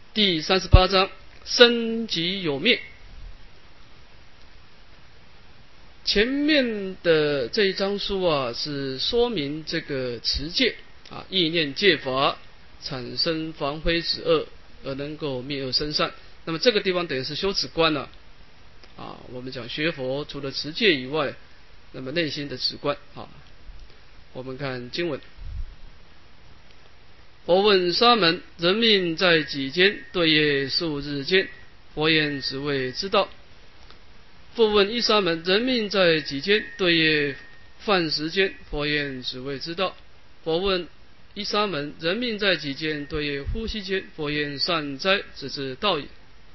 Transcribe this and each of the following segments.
第38章生即有灭。前面的这一章书啊，是说明这个持戒啊，意念戒法产生防非止恶，而能够灭恶生善。那么这个地方等于是修止观了啊。我们讲学佛除了持戒以外，那么内心的止观啊。我们看经文。佛问沙门：人命在几间？对业数日间。佛言：只为知道。复问一沙门：人命在几间？对业饭时间。佛言：只为知道。佛问一沙门：人命在几间？对业呼吸间。佛言：善哉，只知道也。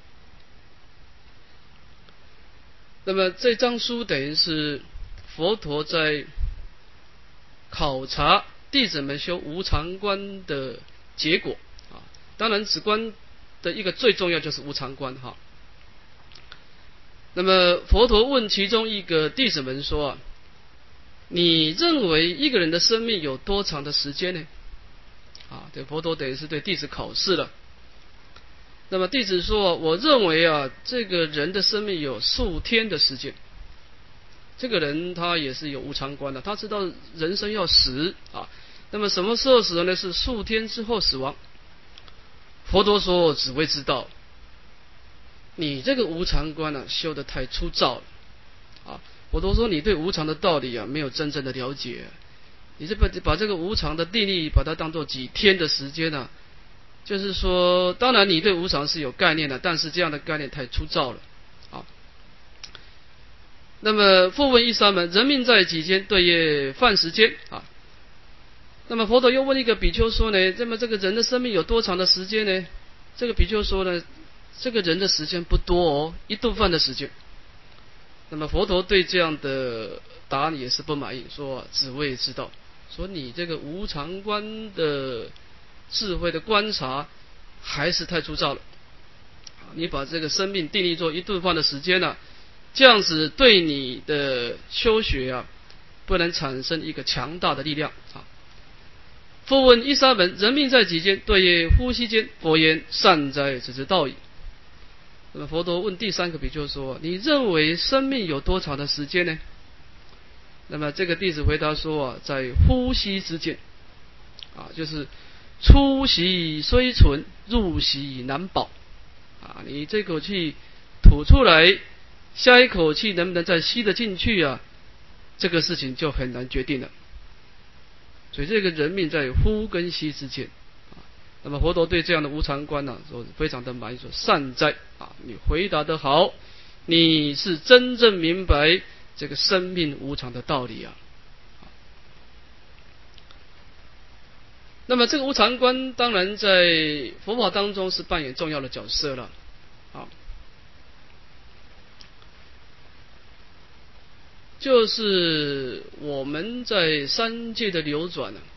那么这章书等于是佛陀在考察弟子们修无常观的结果啊。当然止观的一个最重要就是无常观哈。那么佛陀问其中一个弟子们说啊，你认为一个人的生命有多长的时间呢？啊，对，佛陀等于是对弟子考试了。那么弟子说，我认为啊，这个人的生命有数天的时间。这个人他也是有无常观的，他知道人生要死啊。那么什么时候死呢？是数天之后死亡。佛陀说，只为知道，你这个无常观啊，修得太粗糙了啊。佛陀说，你对无常的道理啊，没有真正的了解。你是把这个无常的定义，把它当作几天的时间啊。就是说，当然你对无常是有概念的，但是这样的概念太粗糙了啊。那么复问一沙门：人命在几间？对业饭时间啊。那么佛陀又问一个比丘说呢，那么这个人的生命有多长的时间呢？这个比丘说呢，这个人的时间不多哦，一顿饭的时间。那么佛陀对这样的答案也是不满意，说只为知道，说你这个无常观的智慧的观察还是太粗糙了，你把这个生命定义做一顿饭的时间啊，这样子对你的修学啊，不能产生一个强大的力量啊。复问一沙门：人命在几间？对业呼吸间。佛言：善哉，只知道矣。那么佛陀问第三个比丘说：你认为生命有多长的时间呢？那么这个弟子回答说啊，在呼吸之间啊，就是出息虽存，入息难保啊。你这口气吐出来，下一口气能不能再吸得进去啊？这个事情就很难决定了。所以这个人命在呼跟吸之间啊。那么佛陀对这样的无常观呢，说非常的满意，说善哉啊，你回答得好，你是真正明白这个生命无常的道理啊。那么这个无常观当然在佛法当中是扮演重要的角色了啊。就是我们在三界的流转啊，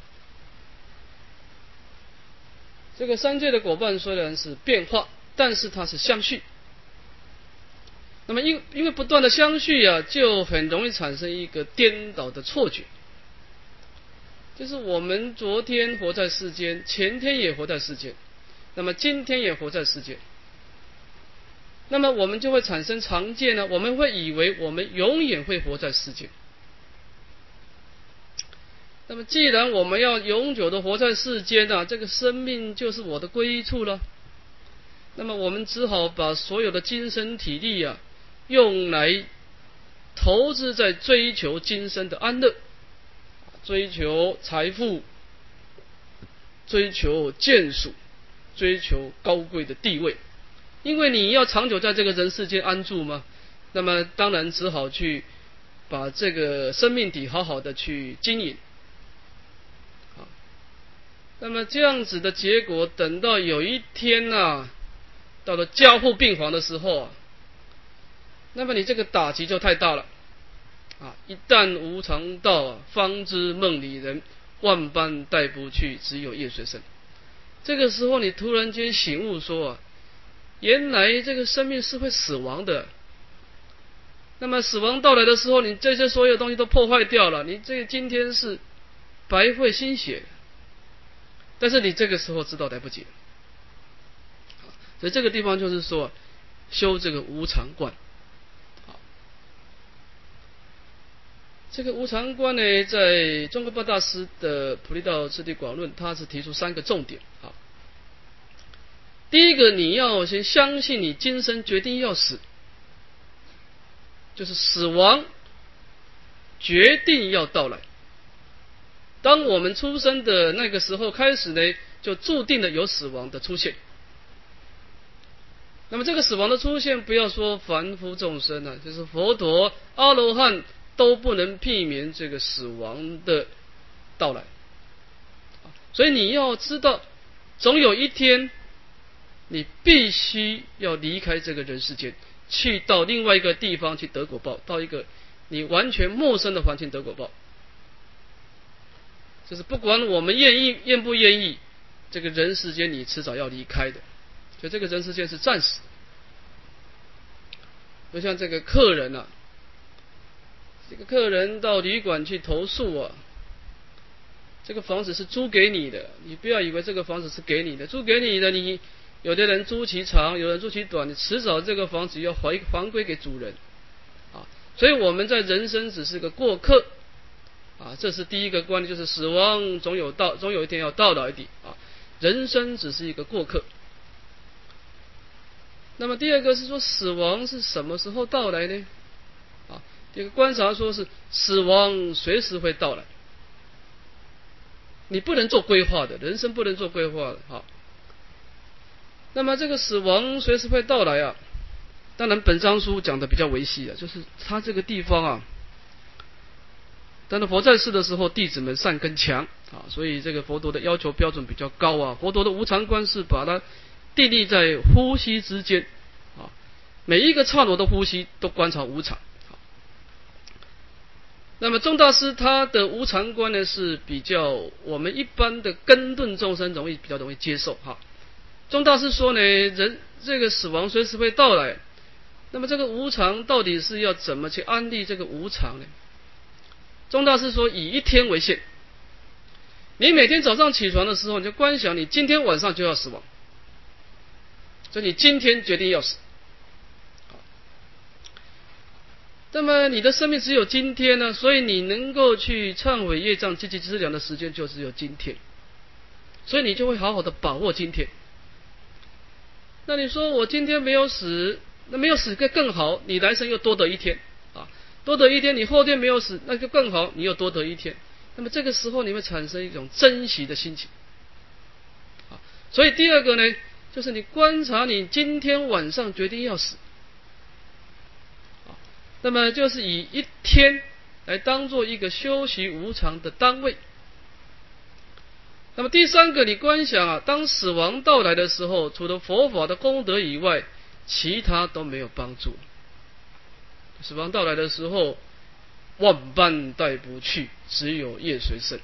这个三界的果报虽然是变化，但是它是相续。那么因为不断的相续啊，就很容易产生一个颠倒的错觉，就是我们昨天活在世间，前天也活在世间，那么今天也活在世间。那么我们就会产生常见呢，我们会以为我们永远会活在世间。那么既然我们要永久的活在世间啊，这个生命就是我的归处了。那么我们只好把所有的精神体力啊，用来投资在追求今生的安乐，追求财富，追求眷属，追求高贵的地位。因为你要长久在这个人世间安住嘛，那么当然只好去把这个生命体好好的去经营。那么这样子的结果，等到有一天啊，到了加护病房的时候啊，那么你这个打击就太大了啊！一旦无常到啊，方知梦里人，万般带不去，只有业随身。这个时候你突然间醒悟说啊，原来这个生命是会死亡的。那么死亡到来的时候，你这些所有东西都破坏掉了，你这个今天是白费心血。但是你这个时候知道来不及所以这个地方就是说修这个无常观。这个无常观呢，在中国八大师的《普利道次第广论》，他是提出3个重点。好，第一个，你要先相信你今生决定要死，就是死亡决定要到来。当我们出生的那个时候开始呢，就注定了有死亡的出现。那么这个死亡的出现，不要说凡夫众生啊，就是佛陀、阿罗汉都不能避免这个死亡的到来。所以你要知道，总有一天你必须要离开这个人世间，去到另外一个地方去得果报，到一个你完全陌生的环境得果报。就是不管我们愿不愿意，这个人世间你迟早要离开的。所以这个人世间是暂时。就像这个客人啊，这个客人到旅馆去投诉啊，这个房子是租给你的，你不要以为这个房子是给你的，租给你的，你有的人租其长，有人租其短，你迟早这个房子要还归给主人啊。所以我们在人生只是个过客啊，这是第一个观念，就是死亡总有一天要到来的啊，人生只是一个过客。那么第二个是说，死亡是什么时候到来呢？啊，这个观察说是死亡随时会到来，你不能做规划的，人生不能做规划的。好，那么这个死亡随时会到来啊，当然本章书讲的比较维系啊，就是他这个地方啊，当然佛在世的时候，弟子们善根强啊，所以这个佛陀的要求标准比较高啊。佛陀的无常观是把它定立在呼吸之间啊，每一个刹那的呼吸都观察无常。那么宗大师他的无常观呢，是比较我们一般的根顿众生比较容易接受哈。宗大师说呢，人这个死亡随时会到来，那么这个无常到底是要怎么去安立这个无常呢？宗大师说，以一天为限，你每天早上起床的时候，你就观想你今天晚上就要死亡，所以你今天决定要死。那么你的生命只有今天呢，所以你能够去忏悔业障、积极资粮的时间就只有今天，所以你就会好好的把握今天。那你说我今天没有死，那没有死更好，你来生又多得一天啊，多得一天，你后天没有死，那就更好，你又多得一天。那么这个时候你会产生一种珍惜的心情啊。所以第二个呢，就是你观察你今天晚上决定要死。那么就是以一天来当做一个修习无常的单位。那么第三个，你观想啊，当死亡到来的时候，除了佛法的功德以外，其他都没有帮助。死亡到来的时候，万般带不去，只有业随身。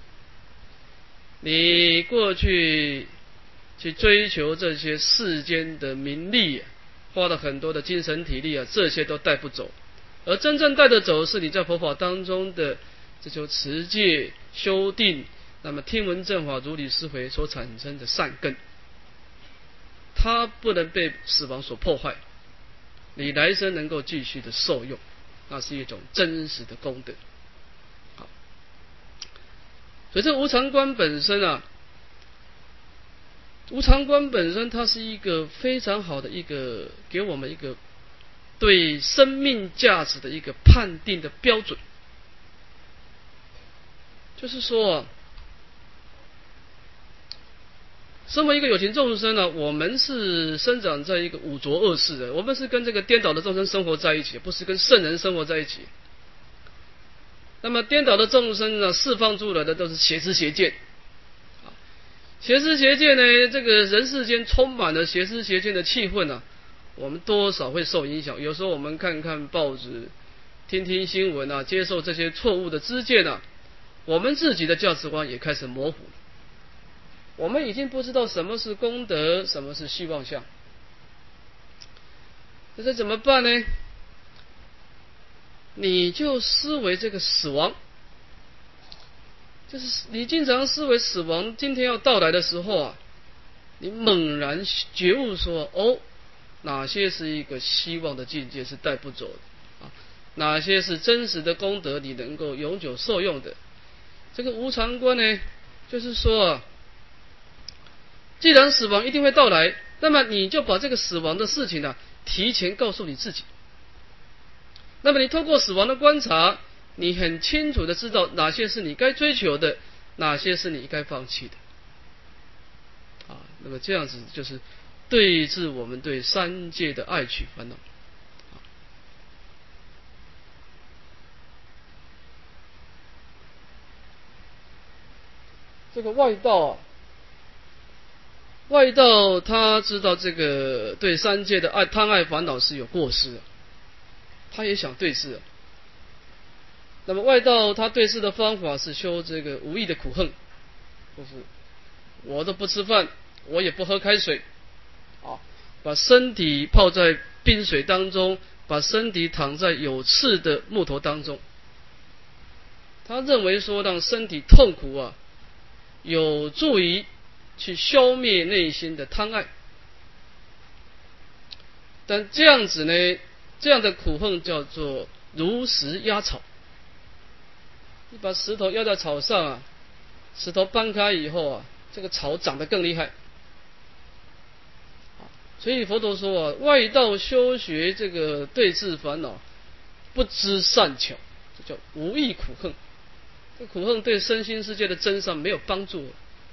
你过去追求这些世间的名利，花了很多的精神体力啊，这些都带不走。而真正带得走是你在佛法当中的这就持戒修定，那么听闻正法如理思维所产生的善根，它不能被死亡所破坏，你来生能够继续的受用，那是一种真实的功德。好，所以这无常观本身啊，无常观本身它是一个非常好的一个给我们一个对生命价值的一个判定的标准。就是说啊，身为一个有情众生呢，我们是生长在一个五浊恶世的，我们是跟这个颠倒的众生生活在一起，不是跟圣人生活在一起。那么颠倒的众生呢，释放出来的都是邪知邪见。邪知邪见呢，这个人世间充满了邪知邪见的气氛啊，我们多少会受影响。有时候我们看看报纸，听听新闻啊，接受这些错误的知见啊，我们自己的价值观也开始模糊了。我们已经不知道什么是功德，什么是希望相。那这怎么办呢？你就思维这个死亡，就是你经常思维死亡今天要到来的时候啊， 你猛然觉悟说，哦，哪些是一个希望的境界是带不走的啊？哪些是真实的功德你能够永久受用的？这个无常观呢，就是说啊，既然死亡一定会到来，那么你就把这个死亡的事情呢，提前告诉你自己。那么你透过死亡的观察，你很清楚的知道哪些是你该追求的，哪些是你该放弃的。那么这样子就是对治我们对三界的爱取烦恼。这个外道外道他知道这个对三界的贪爱烦恼是有过失的，他也想对治。那么外道他对治的方法是修这个无益的苦恨，就是我都不吃饭，我也不喝开水，把身体泡在冰水当中，把身体躺在有刺的木头当中。他认为说让身体痛苦有助于去消灭内心的贪爱。但这样子呢，这样的苦恨叫做如石压草。你把石头压在草上石头搬开以后这个草长得更厉害。所以佛陀说外道修学这个对治烦恼，不知善巧，这叫无益苦恨。这苦恨对身心世界的真善没有帮助。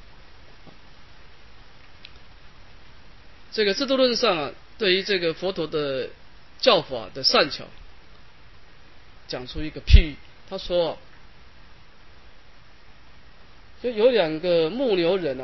这个制度论上对于这个佛陀的教法的善巧，讲出一个譬喻。他说就有两个牧牛人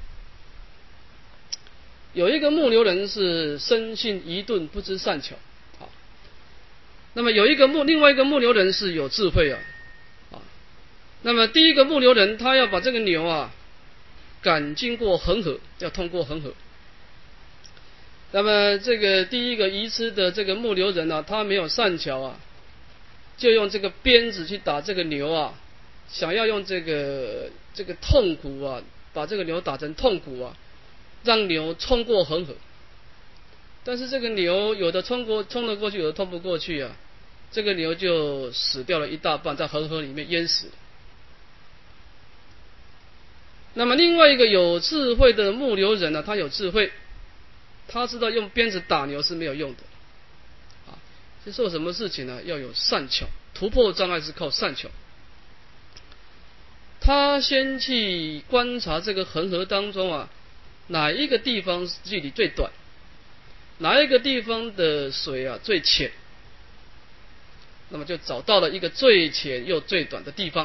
有一个牧牛人是生性愚钝，不知善巧。那么另外一个牧牛人是有智慧那么第一个牧牛人他要把这个牛赶经过恒河，要通过恒河。那么这个第一个愚痴的这个牧牛人他没有善巧就用这个鞭子去打这个牛想要用这个痛苦把这个牛打成痛苦让牛冲过恒河。但是这个牛有的冲得过去，有的冲不过去这个牛就死掉了一大半，在恒河里面淹死了。那么另外一个有智慧的牧牛人他有智慧，他知道用鞭子打牛是没有用的去做什么事情要有善巧，突破障碍是靠善巧。他先去观察这个恒河当中哪一个地方距离最短，哪一个地方的水最浅，那么就找到了一个最浅又最短的地方。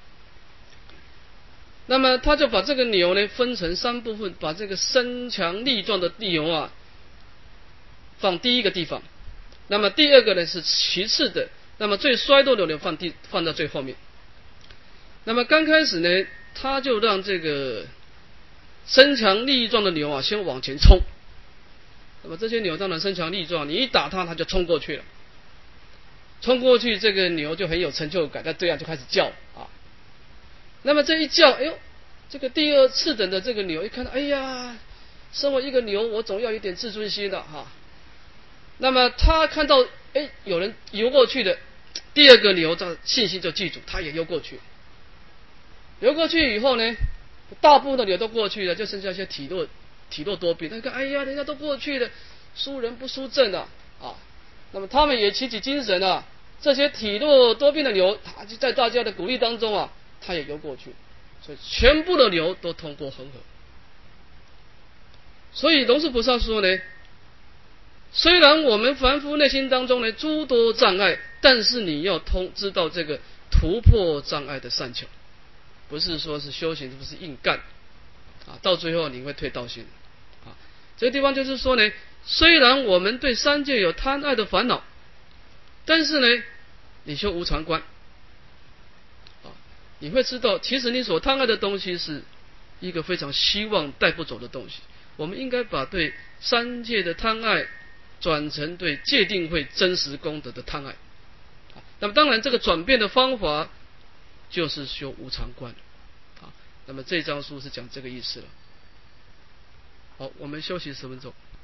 那么他就把这个牛呢分成3部分，把这个身强力壮的牛放第一个地方，那么第二个呢是其次的，那么最衰弱的牛放在最后面。那么刚开始呢，他就让这个身强力壮的牛先往前冲。那么这些牛当然身强力壮，你一打它就冲过去了。冲过去，这个牛就很有成就感，在对岸就开始叫那么这一叫，哎呦，这个第二次等的这个牛一看到，哎呀，身为一个牛，我总要有点自尊心的那么他看到有人游过去的，第二个牛的信心就记住，他也游过去。游过去以后呢，大部分的牛都过去了，就剩下一些体弱多病。他看，哎呀，人家都过去了，输人不输阵那么他们也起精神这些体弱多病的牛，他就在大家的鼓励当中他也游过去，所以全部的牛都通过恒河。所以龙树菩萨说呢，虽然我们凡夫内心当中呢诸多障碍，但是你要知道这个突破障碍的善巧，不是说是修行，不是硬干到最后你会退道心这个地方就是说呢，虽然我们对三界有贪爱的烦恼，但是呢，你修无常观你会知道，其实你所贪爱的东西是一个非常希望带不走的东西。我们应该把对三界的贪爱转成对戒定慧真实功德的贪爱那么当然这个转变的方法就是修无常观那么这章书是讲这个意思了。 好，我们休息10分钟。